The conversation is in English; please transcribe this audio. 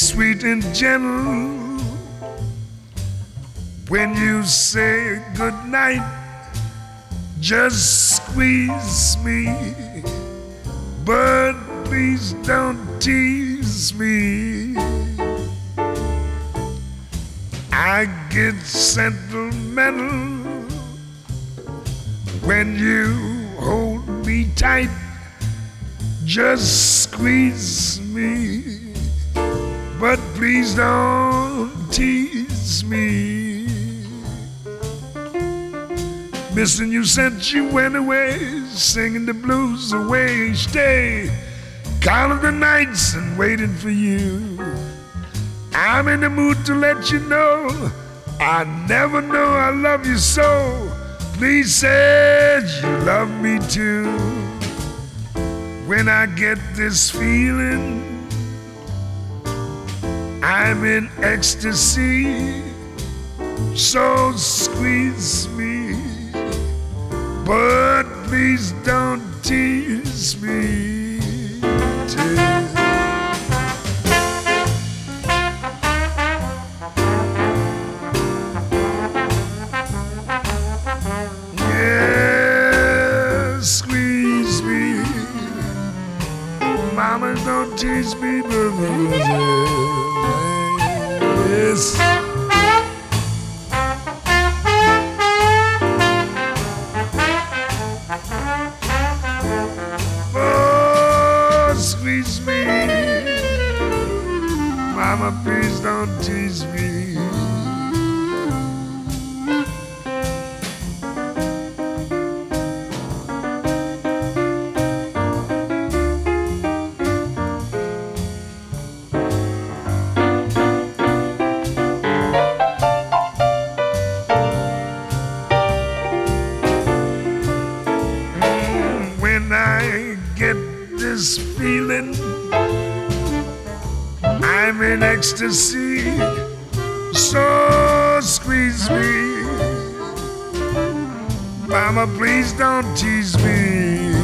sweet and gentle when you say good night. Just squeeze me, but please don't tease me. I get sentimental when you hold me tight. Just squeeze me, but please don't tease me. Missing you since you went away, singing the blues away each day, counting the nights and waiting for you. I'm in the mood to let you know I never know I love you so. Please say you love me too. When I get this feeling, I'm in ecstasy. So squeeze me, but please don't tease me too. Yeah, squeeze me, mama, don't tease me, yes. Squeeze me, mama, please don't tease me. When I get this feeling, I'm in ecstasy. So squeeze me, mama, please don't tease me.